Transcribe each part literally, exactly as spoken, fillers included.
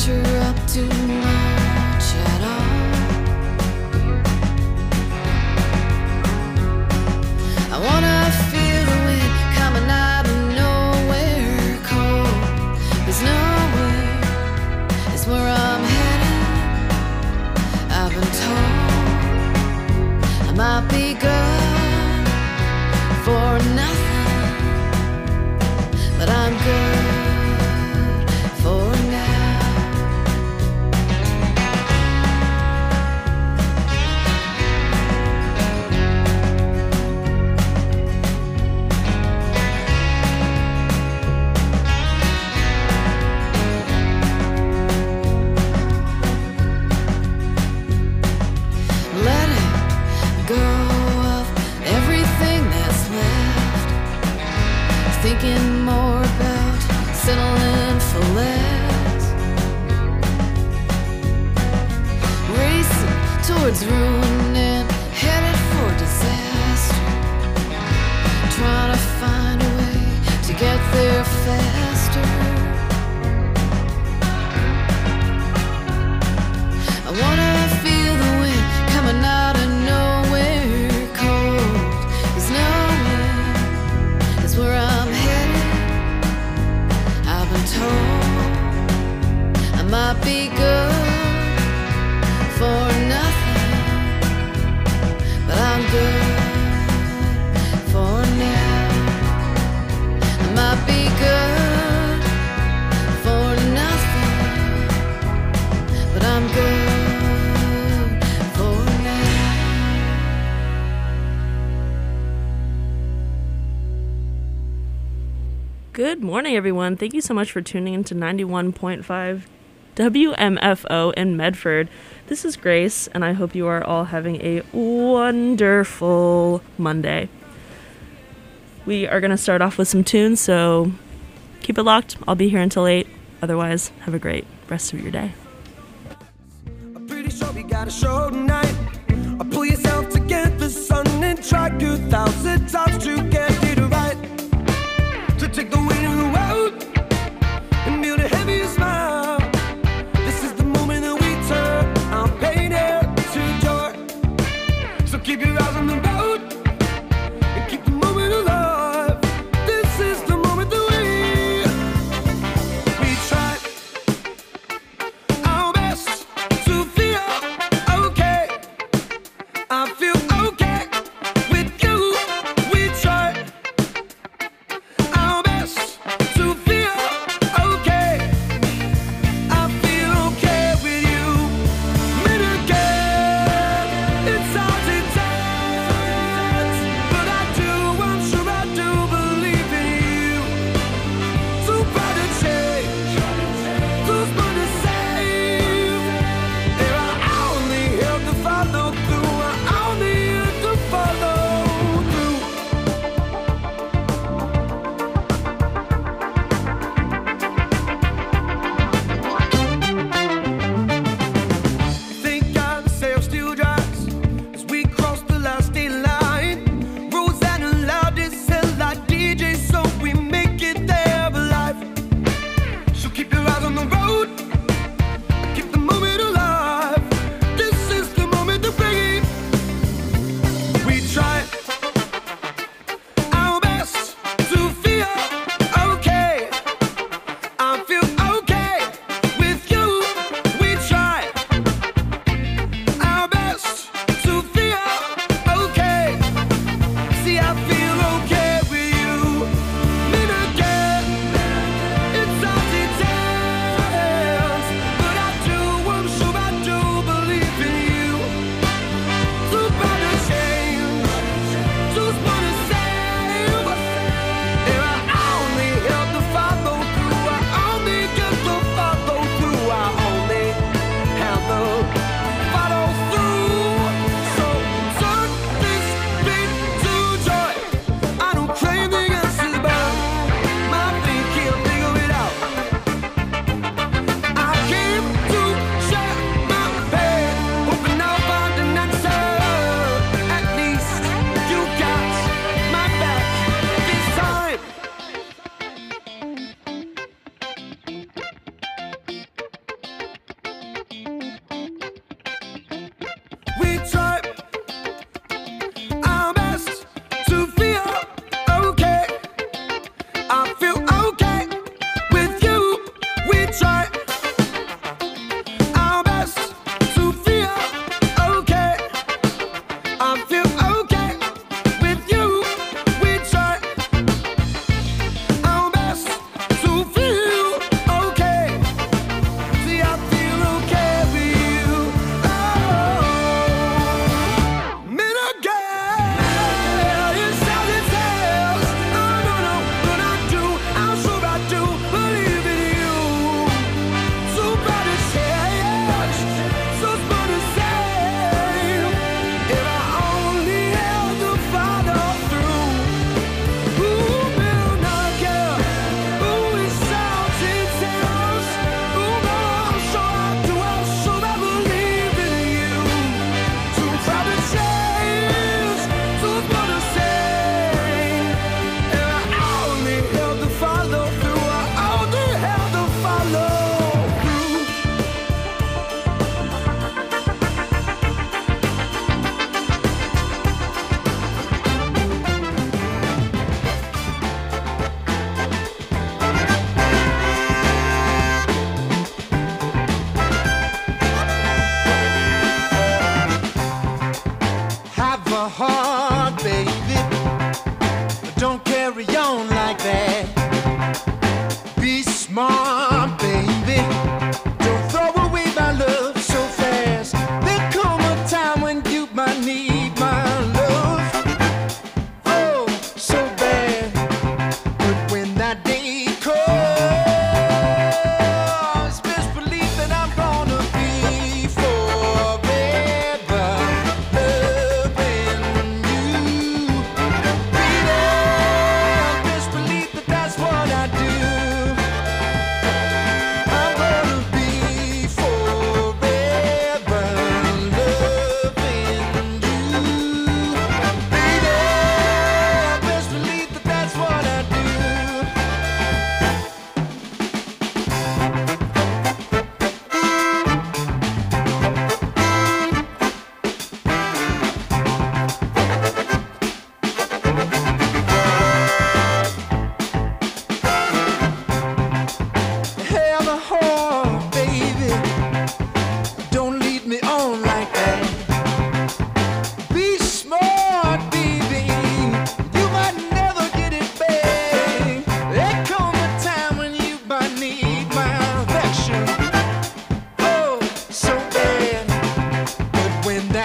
interrupt too much at all. I wanna feel the wind coming out of nowhere cold. There's nowhere, it's where I'm headed. I've been told I might be good for nothing, but I'm good for now. Let it go of everything that's left. Thinking more about settling for less. Racing towards ruin and headed for disaster. Trying to find a way to get there faster. I wanna feel the wind coming out of nowhere cold. There's nowhere, it's where I'm headed. I've been told I might be good for nothing, but I'm good for now. I might be good for nothing, but I'm good for now. Good morning, everyone. Thank you so much for tuning in to ninety-one point five W M F O in Medford. This is Grace, and I hope you are all having a wonderful Monday. We are going to start off with some tunes, so keep it locked. I'll be here until eight. Otherwise, have a great rest of your day. I'm pretty sure we got a show tonight. I'll pull yourself together, son, and try a thousand times to get it right. To take the weight of the world and build a heavier smile. This is the moment that we turn our pain into joy. So keep your eyes on the road and keep the moment alive. This is the moment that we we try our best to feel okay. I feel okay with you, with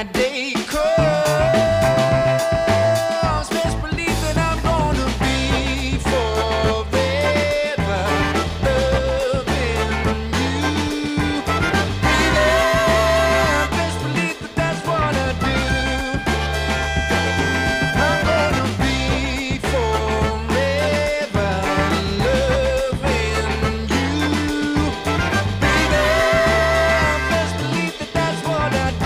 that day comes. Best believe that I'm gonna be forever loving you, baby. Best believe that that's what I do. I'm gonna be forever loving you, baby. Best believe that that's what I do.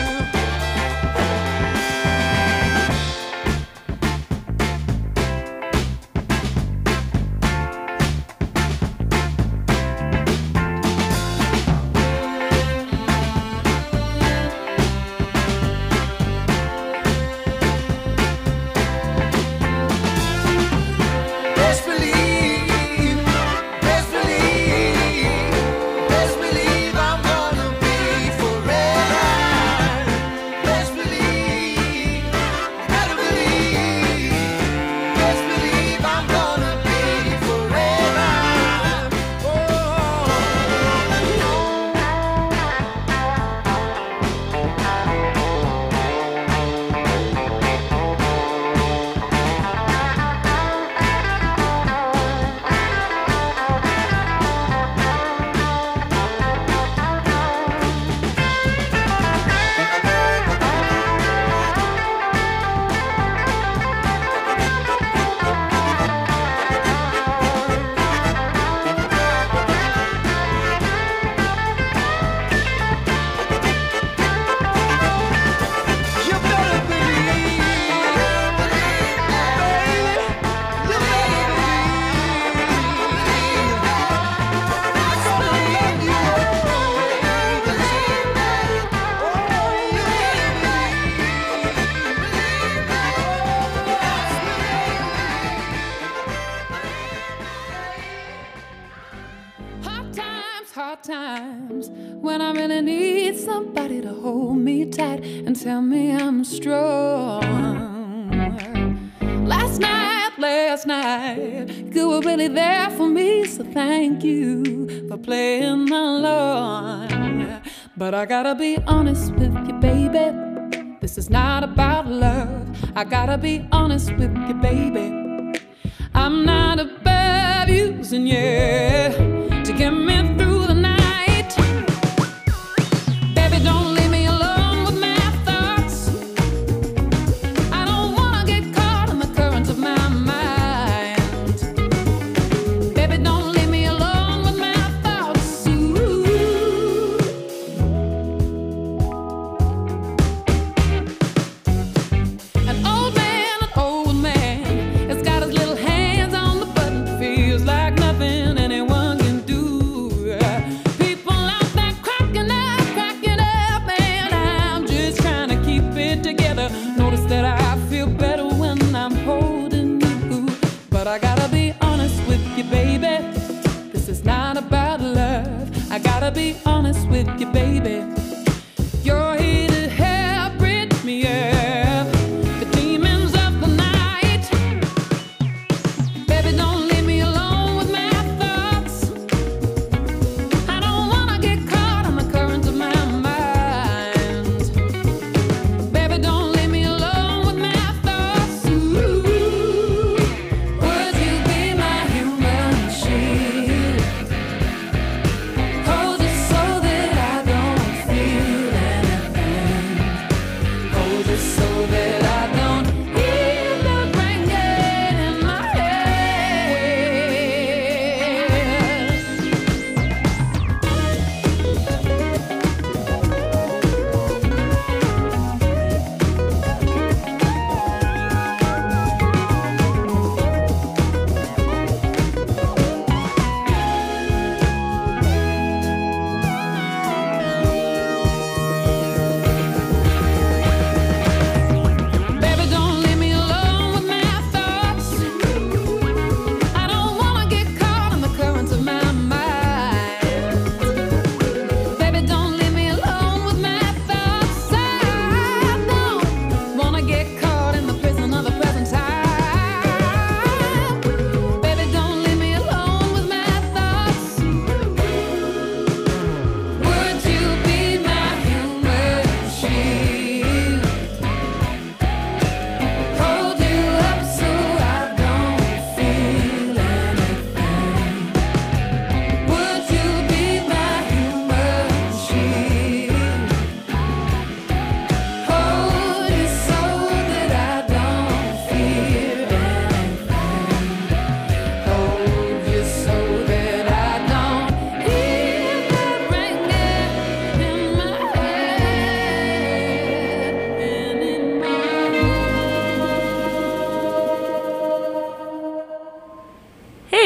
Best believe, best believe, best believe I'm gonna be forever. Best believe, better believe, best believe I'm gonna be forever. You better believe, baby. You better believe. I'm gonna love you always. Oh, you Hard times, hard times, when I really need somebody to hold me tight and tell me I'm strong. Last night, last night, you were really there for me, so thank you for playing along. But I gotta be honest with you, baby, this is not about love. I gotta be honest with you, baby, I'm not above using you to get me through the night. Baby, don't leave me alone with my thoughts. I don't wanna get caught in the current of my mind. Baby, don't leave me alone with my thoughts. Ooh. An old man, an old man, has got his little hands on the button. Feels like nothing anyone can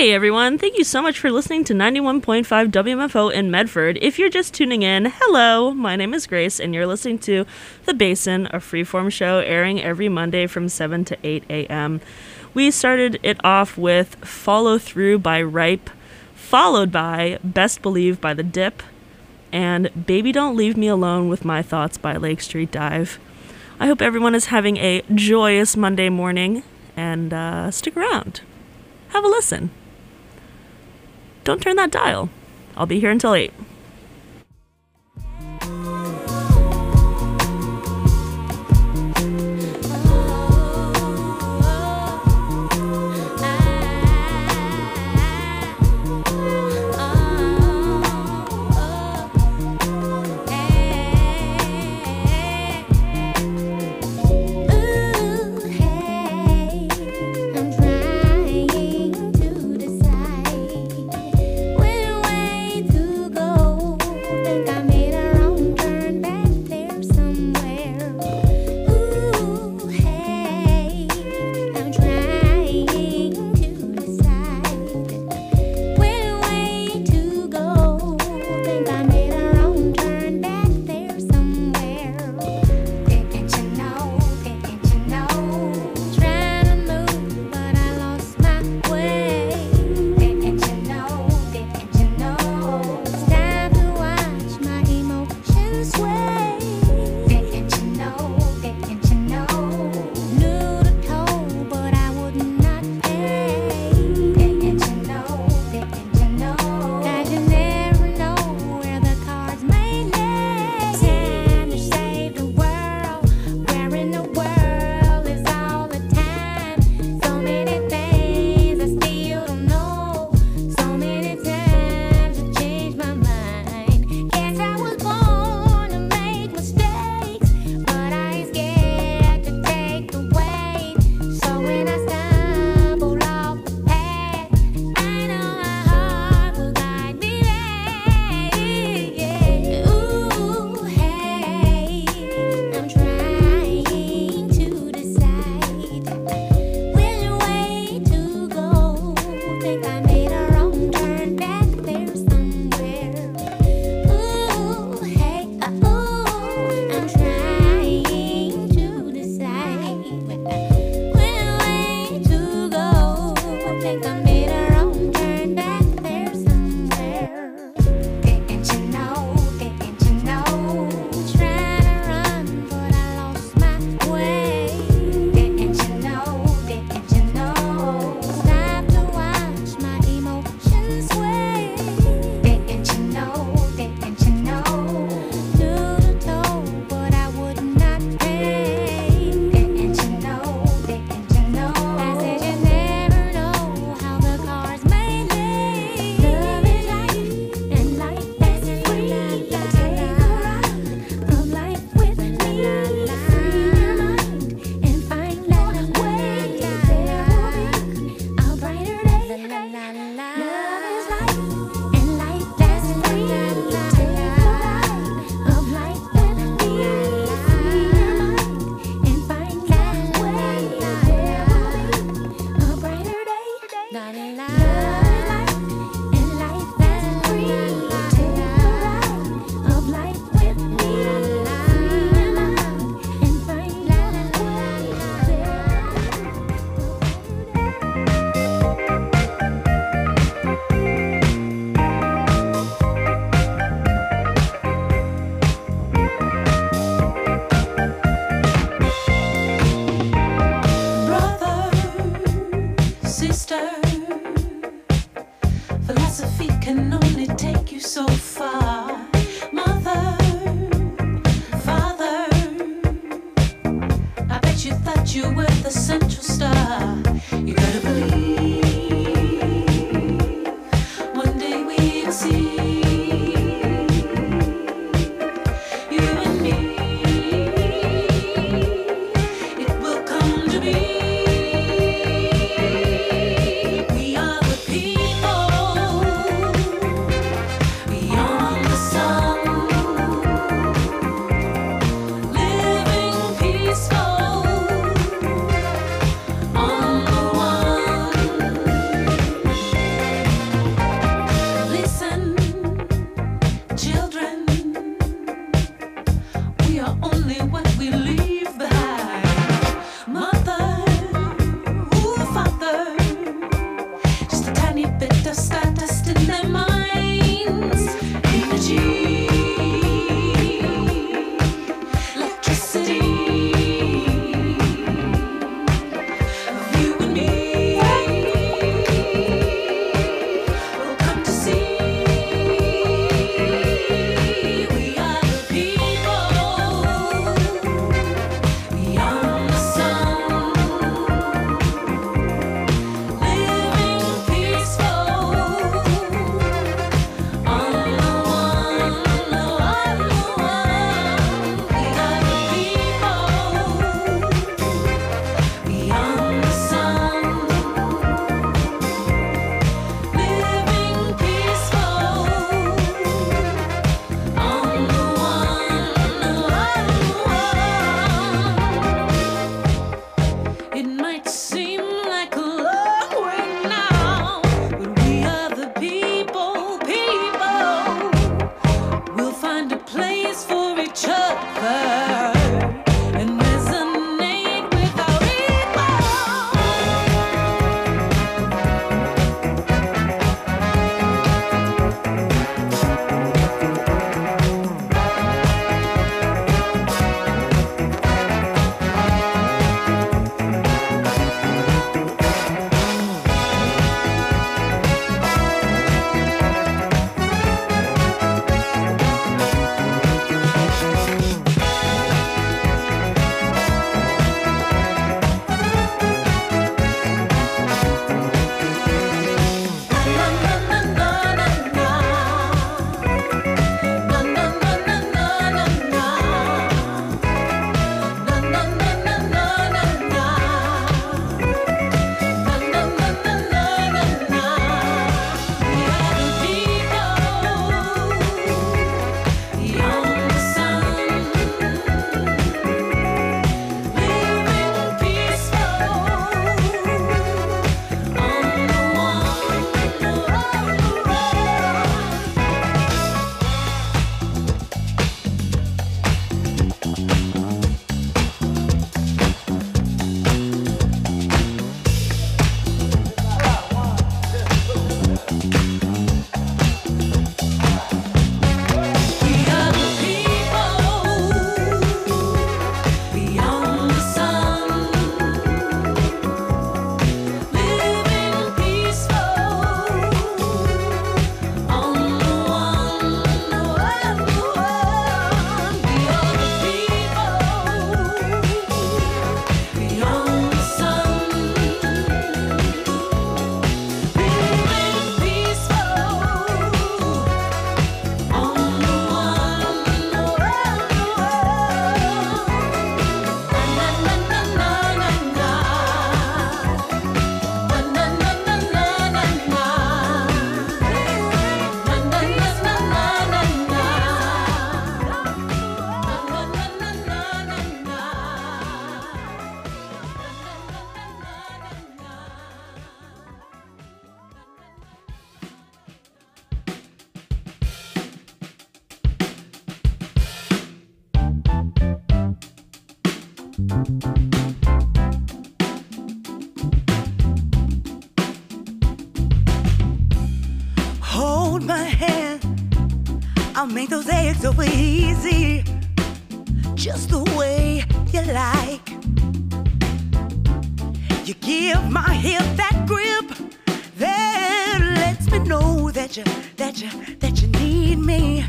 Hey everyone, thank you so much for listening to ninety-one point five W M F O in Medford. If you're just tuning in, hello, my name is Grace and you're listening to The Basin, a freeform show airing every Monday from seven to eight a.m. We started it off with Follow Through by Ripe, followed by Best Believe by The Dip, and Baby Don't Leave Me Alone with My Thoughts by Lake Street Dive. I hope everyone is having a joyous Monday morning, and uh, stick around. Have a listen. Don't turn that dial. I'll be here until eight. Peaceful on the one. Hold my hand, I'll make those eggs so easy, just the way you like. You give my hip that grip that lets me know that you, that you, that you need me.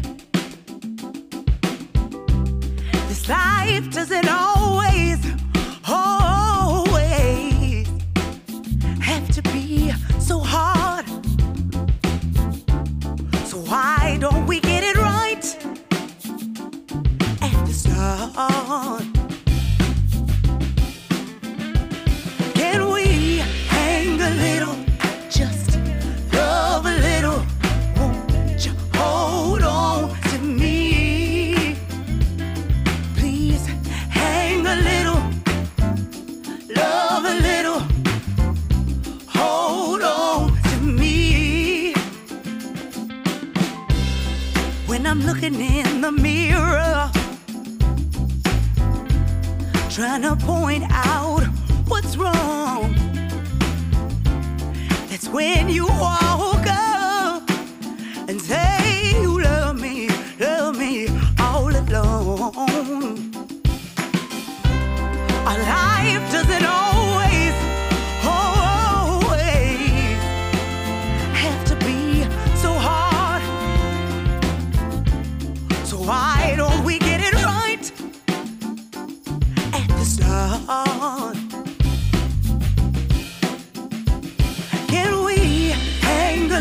This life doesn't always, always have to be so hard. So why don't we get it right at the start? Can we hang a little, just love a little? Won't you hold on to me? Please hang a little, love a little, hold on to me. When I'm looking in the mirror, trying to point out what's wrong, that's when you walk up and say you love me, love me all alone. Our life doesn't always, always have to be so hard. So why don't we get it right at the start? Can we hang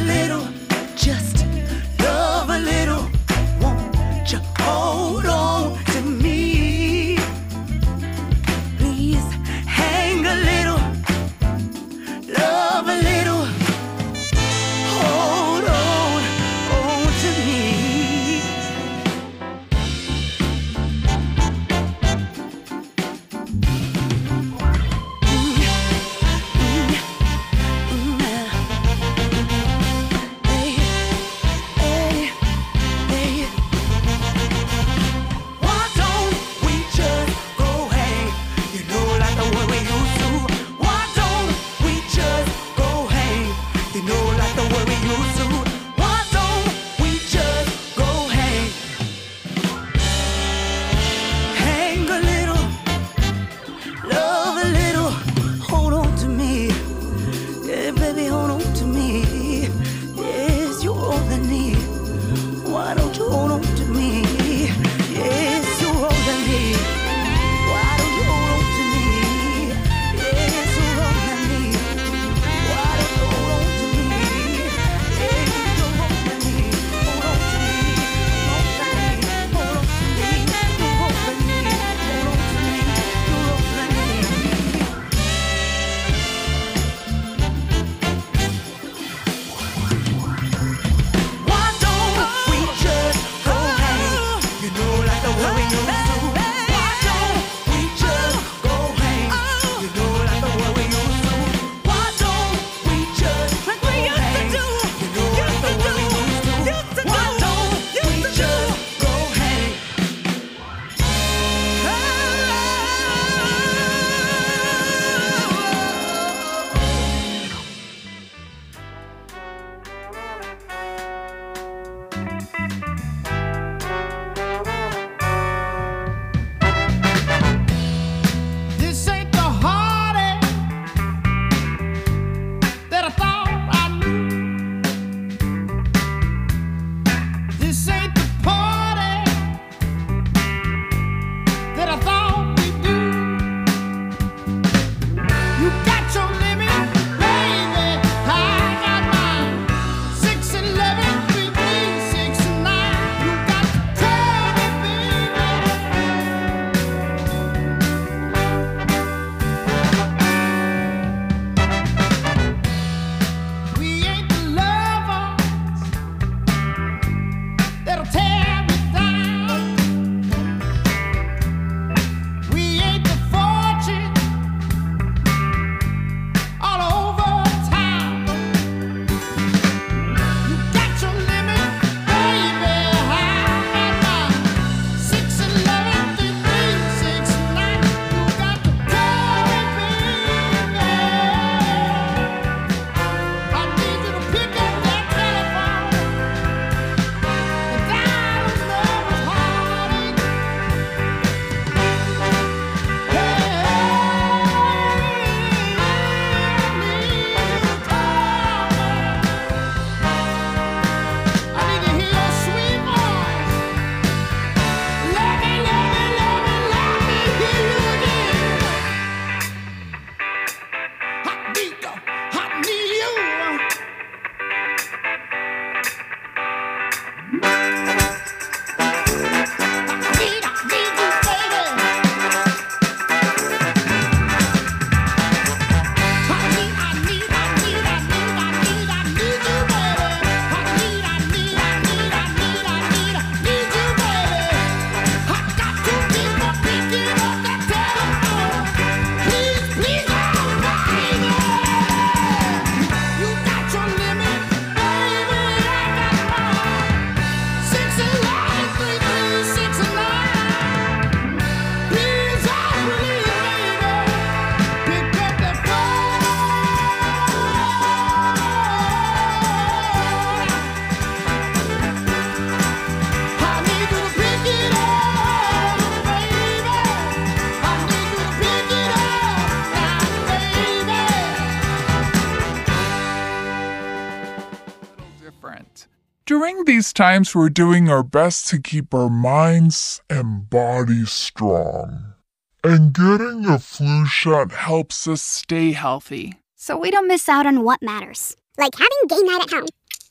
During these times, we're doing our best to keep our minds and bodies strong. And getting a flu shot helps us stay healthy. So we don't miss out on what matters. Like having game night at home.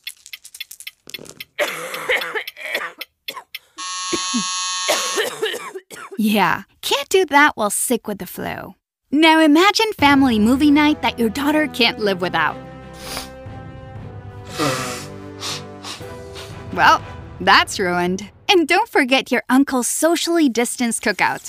Yeah, can't do that while sick with the flu. Now imagine family movie night that your daughter can't live without. Well, that's ruined. And don't forget your uncle's socially distanced cookout.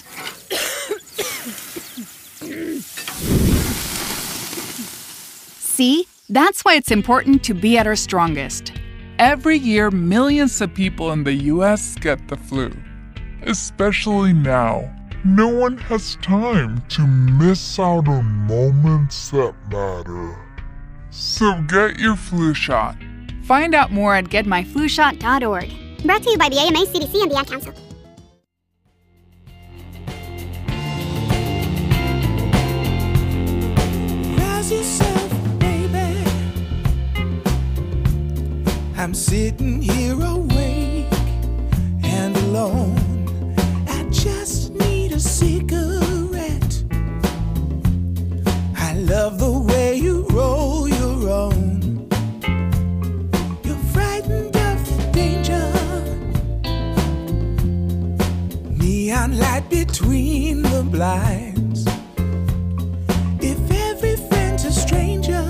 See? That's why it's important to be at our strongest. Every year, millions of people in the U S get the flu. Especially now. No one has time to miss out on moments that matter. So get your flu shot. Find out more at get my flu shot dot org. Brought to you by the A M A, C D C, and the Ad Council. Rouse yourself, baby. I'm sitting here awake and alone. I just need a cigarette. I love the way you roll your own. You're frightened of the danger. Neon light between the blinds. If every friend's a stranger,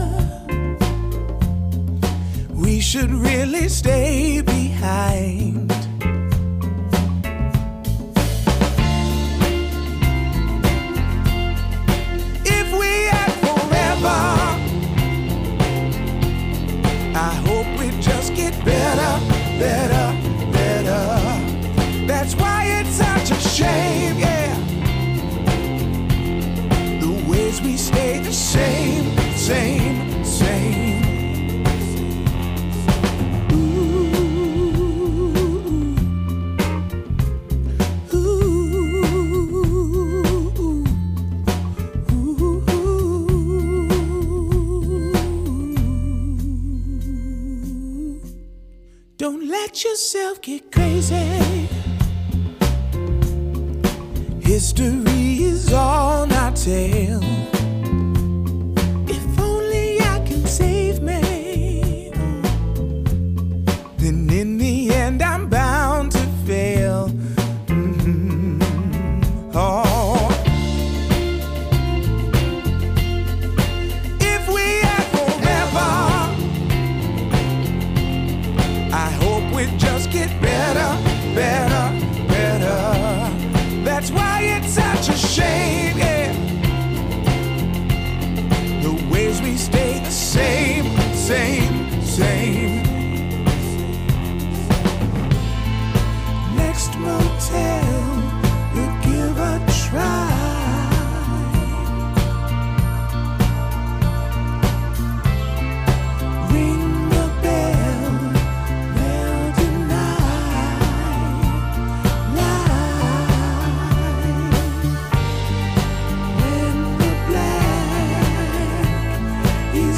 we should really stay behind. If we had forever, I hope we just get better, better, better. That's why it's such a shame, yeah. The ways we stay the same, same, same. Don't let yourself get crazy. History is on our tail. If only I can save me, then in the end I'm bound to fail. Mm-hmm. Oh. If we had forever, I hope we just get better, better, better. That's why it's such a shame, yeah. The ways we stay the same, same, same. Next motel, we'll give a try. Ring the bell, they'll deny. Lie. When the black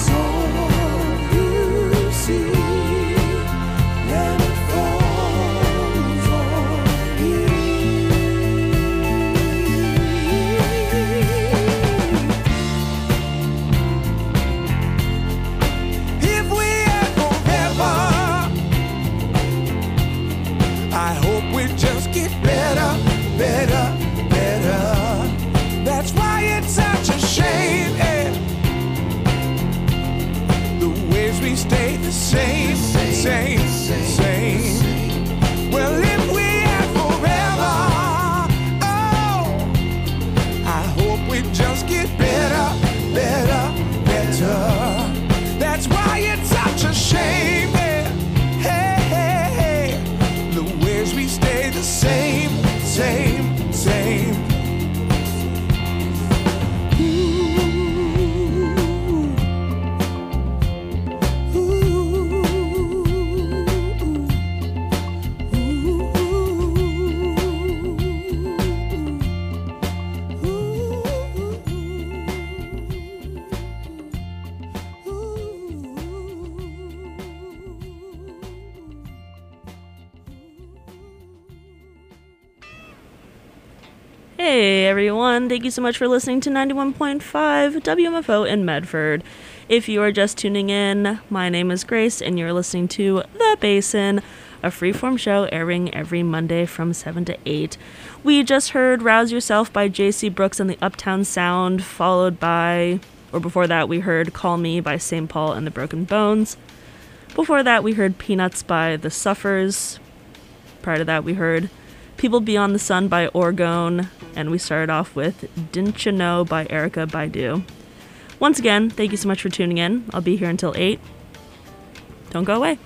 Hey everyone, thank you so much for listening to ninety-one point five W M F O in Medford. If you are just tuning in, my name is Grace and you're listening to The Basin, a freeform show airing every Monday from seven to eight. We just heard Rouse Yourself by J C Brooks and the Uptown Sound, followed by, or before that we heard Call Me by Saint Paul and the Broken Bones. Before that we heard Peanuts by The Suffers. Prior to that we heard People Beyond the Sun by Orgone, and we started off with Didn't You Know by Erykah Badu. Once again, thank you so much for tuning in. I'll be here until eight. Don't go away.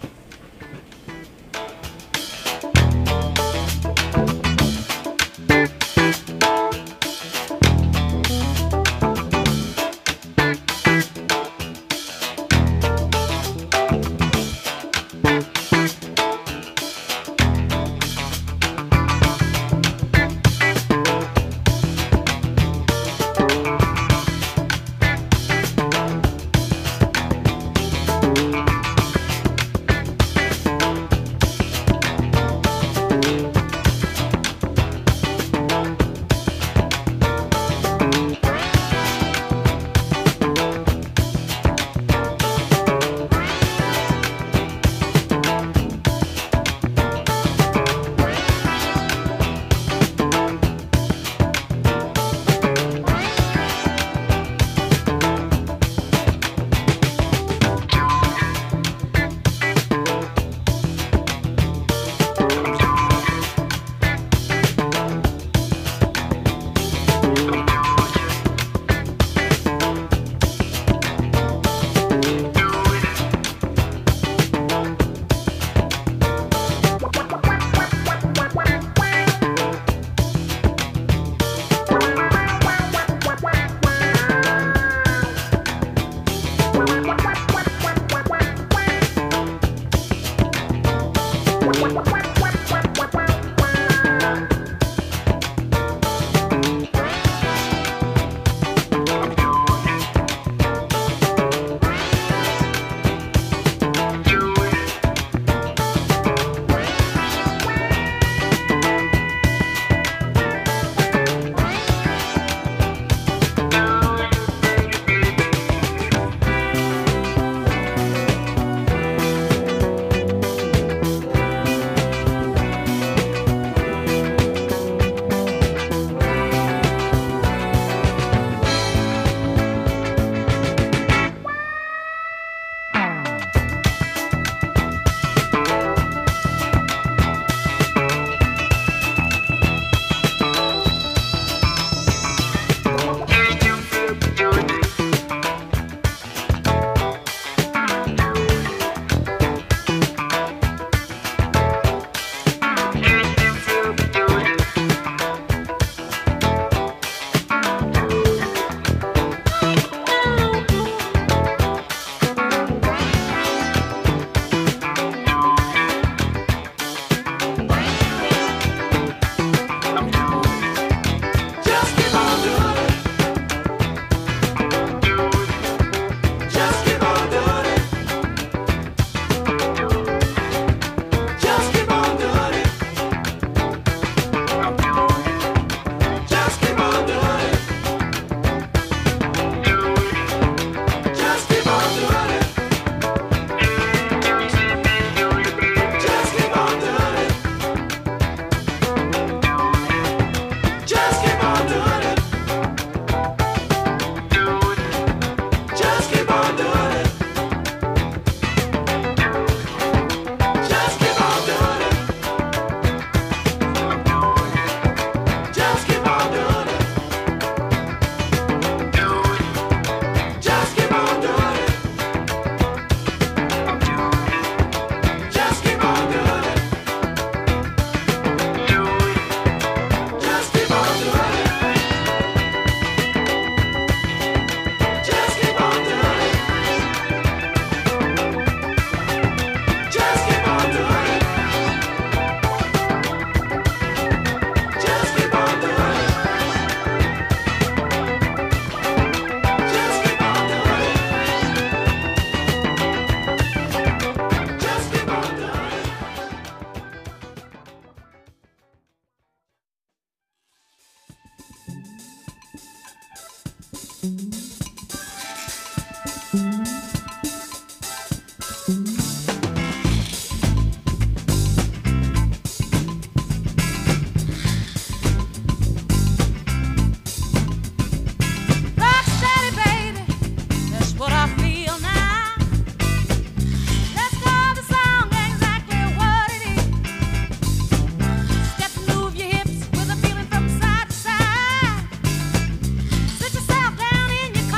Sit yourself down in your car.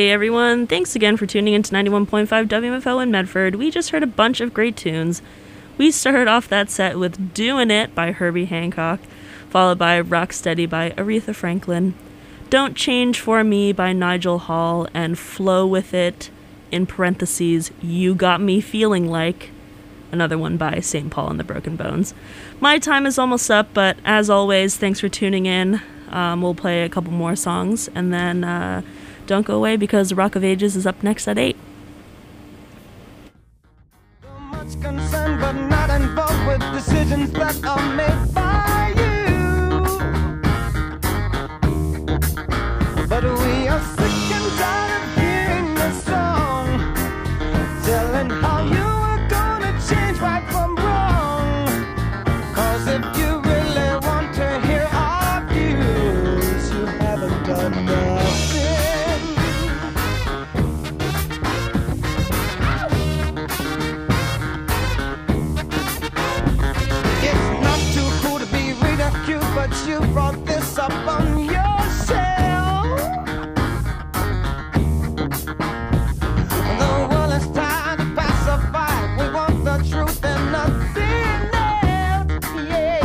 Hey everyone, thanks again for tuning in to ninety-one point five W M F O in Medford. We just heard a bunch of great tunes. We started off that set with Doin' It by Herbie Hancock, followed by Rock Steady by Aretha Franklin, Don't Change For Me by Nigel Hall, and Flow With It, in parentheses, You Got Me Feeling Like, another one by Saint Paul and the Broken Bones. My time is almost up, but as always, thanks for tuning in. Um, we'll play a couple more songs, and then uh, don't go away because Rock of Ages is up next at eight. Much concerned but not involved with decisions that are made by you. But we are sick and tired of hearing the song, telling how you are gonna change right from wrong. Cause if you really want to hear our views, you haven't done nothing. But you brought this up on yourself. The world is tired of pacify. We want the truth and nothing else. Yeah.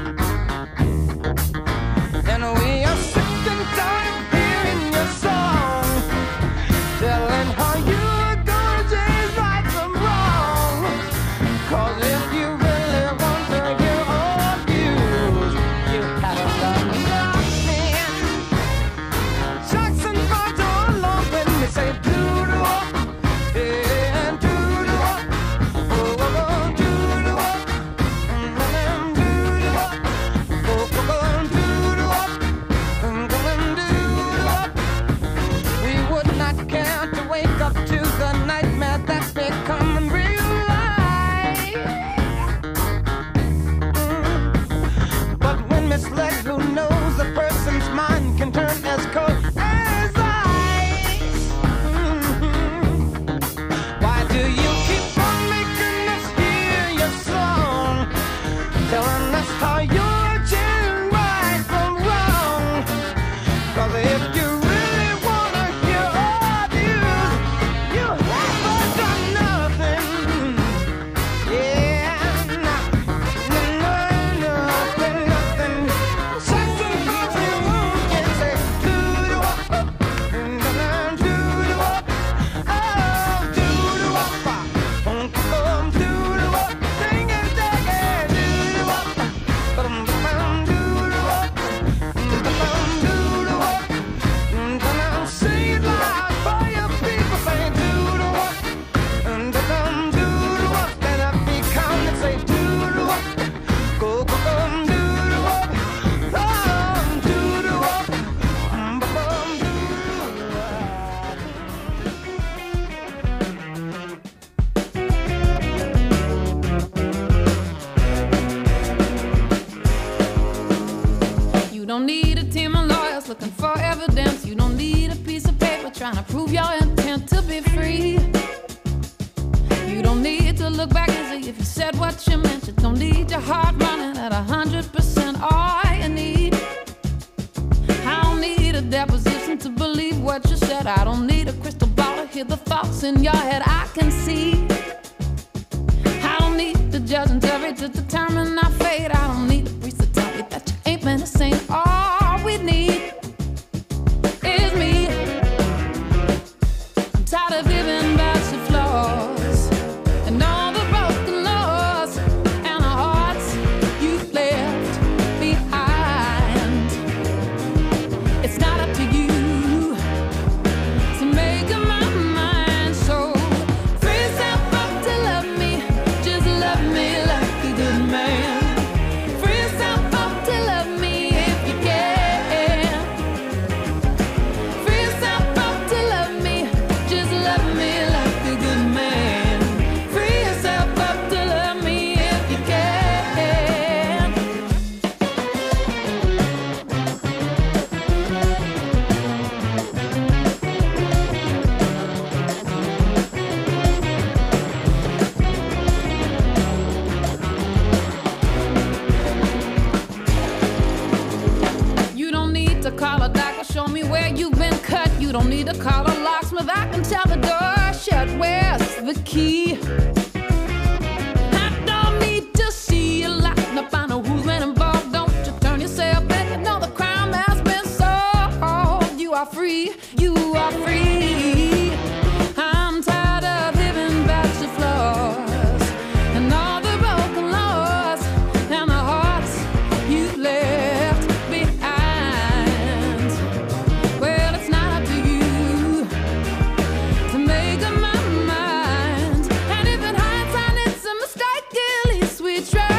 And we are sick and tired of hearing your song, telling how you're gonna change right from wrong. Cause if you really want to hear our views, you haven't done nothing. Jackson brought you along when they say doo-doo-wop, yeah, doo-doo-wop, oh, oh, oh, doo-doo-wop, mm, doo-doo-wop, oh, oh, oh, doo-doo-wop, mm, doo-doo-wop. We would not care to wake up to the nightmare that's becoming real life. Mm. But when misled, who knows a person's mind can turn as cold as ice. Mhm. Why do you keep on making us hear your song, telling us how you're changing right from wrong? Cause if you really wanna hear our views, you haven't done nothing. Yeah, nah, nah, nah, nothing, nothing. Jackson gives you one and say doo-doo-wop, and then doo-doo-wop, oh, doo-doo-wop, boom, boom, doo-doo-wop, ding and dang and doo-doo-wop, boom, boom, doo-doo-wop, boom, doo-doo-wop, and then I'll say it loud for you people, say doo-doo-wop, and then doo-doo-wop, then I be counting and say doo-doo-wop, go, go, go, doo-doo-wop, oh, doo-doo-wop, boom, boom, doo-doo-wop. You don't need a team of lawyers looking for evidence. You don't need a piece of paper trying to prove your intent to be free. You don't need to look back and see if you said what you meant. You don't need your heart running at a hundred percent. All you need, I don't need a deposition to believe what you said. I don't need a crystal ball to hear the thoughts in your head. I can see. I don't need the judge and jury to determine our fate. I don't need a priest to tell me that you ain't been a saint. All we need is me. I'm tired of living by the flaws and all the broken laws and the hearts you've left behind. It's not up to you to make up my mind. So free yourself up to love me. Just love me like a good man. Free yourself up to love me if you can. Free yourself up to love me. Just love me like a good man. Free yourself up to love me if you can. You don't need to call a doctor, show me where you've been cut. You don't need to call a locksmith the door shut, where's the key? I don't need to see you lighten up. I know who's been involved. Don't you turn yourself in. You know the crime has been solved. You are free, you are free. I'm tired of living back to floors and all the broken laws and the hearts you left behind. Well, it's not up to you to make up my mind. And if in hindsight it's a mistake, at least we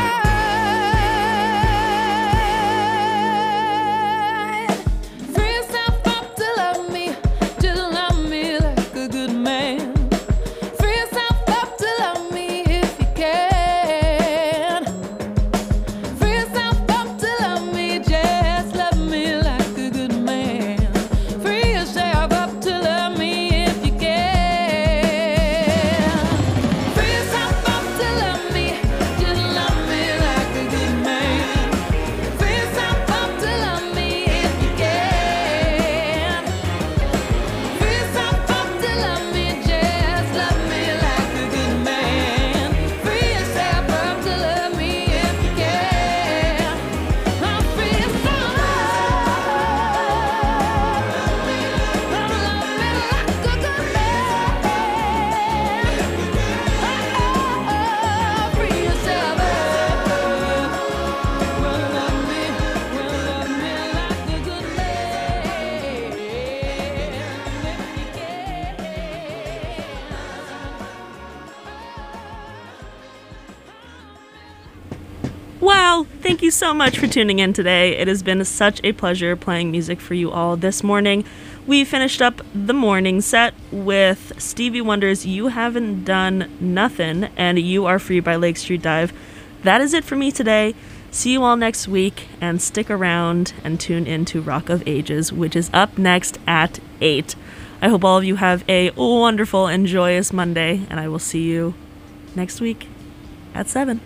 tried. Free yourself up to love me, just love me like a good man. Free yourself up to love me if you can. Free yourself up to love me, just love me like a good man. Free yourself up to love me if you can. Free yourself up to love me, just love me like a good man. Free yourself up to love me if you can. Free yourself up to love me, just love me like a good man. Free yourself up to love me if you can. Oh, free yourself up. Love me like a good man. Oh, free yourself up. Well, love me, well, love me like a good man. If you Wow, thank you so much for tuning in today. It has been such a pleasure playing music for you all this morning. We finished up the morning set with Stevie Wonder's You Haven't Done Nothing and You Are Free by Lake Street Dive. That is it for me today. See you all next week, and stick around and tune in to Rock of Ages, which is up next at eight. I hope all of you have a wonderful and joyous Monday, and I will see you next week at seven.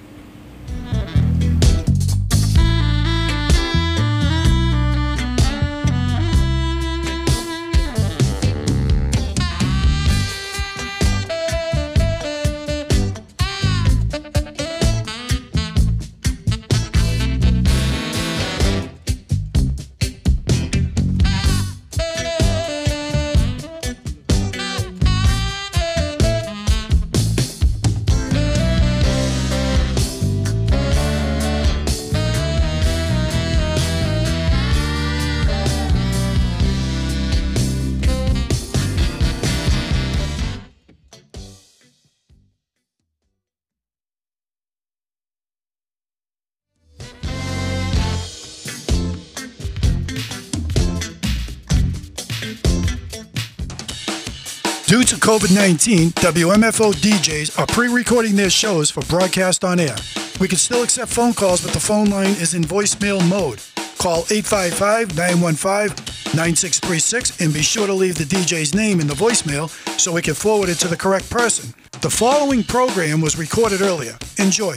Due to COVID nineteen, W M F O D Js are pre-recording their shows for broadcast on air. We can still accept phone calls, but the phone line is in voicemail mode. Call eight five five, nine one five, nine six three six and be sure to leave the D J's name in the voicemail so we can forward it to the correct person. The following program was recorded earlier. Enjoy.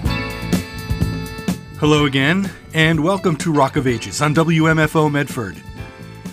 Hello again, and welcome to Rock of Ages on W M F O Medford.